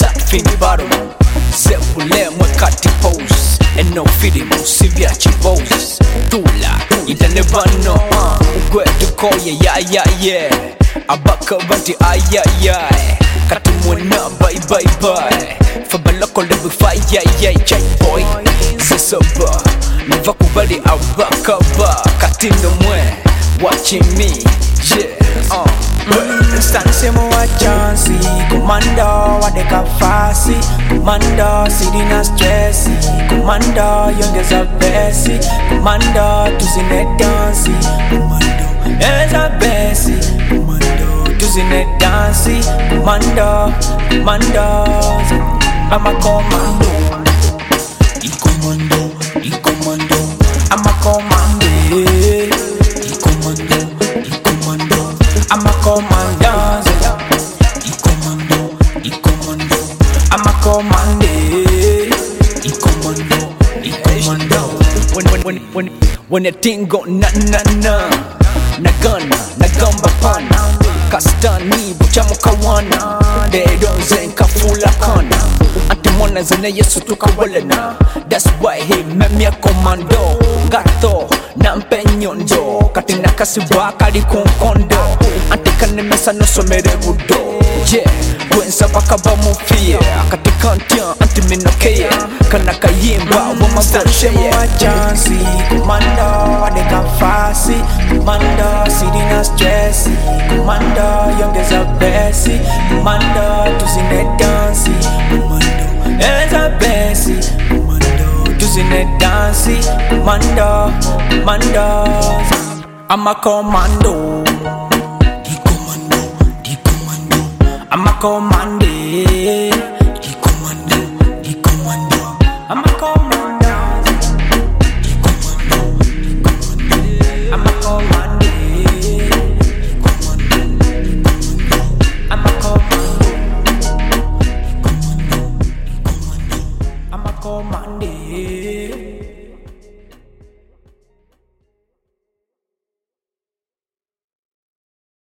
sat fin bottom. Zepule mwekati pose. And no feeling mo siviachi pose. Tula, ita never know. Ugwe tukoye yeah. Abaka banti ay. Katumuna bye. Fabalako lebu fire Chay boy, zesaba Nova kubali abaka ba Katino mwe, watching me, yeah Stanse mo wa chansi Komando wadeka fasi Komando sidina stressi Komando yongeza besi Komando tuzine dansi Komando eza besi Komando tuzine dansi Komando I'm a commando I'm a commando I'm a commandant. I'm a commando. When the thing go na Nagana, nagamba pana Kastani, buchamo kawana Dedo zenka fula kana Antimona zene yesu tukawalena That's why he made me a commando Gato, nampenyonjo Katina kasiwa kali konkondo Antikane mesa no somere budo Yeah, gwensa bakaba mufie Akatikantia, antiminokeye Kanaka yimba, wama Stanshemo wa chansi Komando, wadeka fasi Komando, sidina stressi Komando, yongeza besi Komando, tuzine dansi Komando, eza besi Komando, tuzine dansi Komando I'm a commando I'm a commando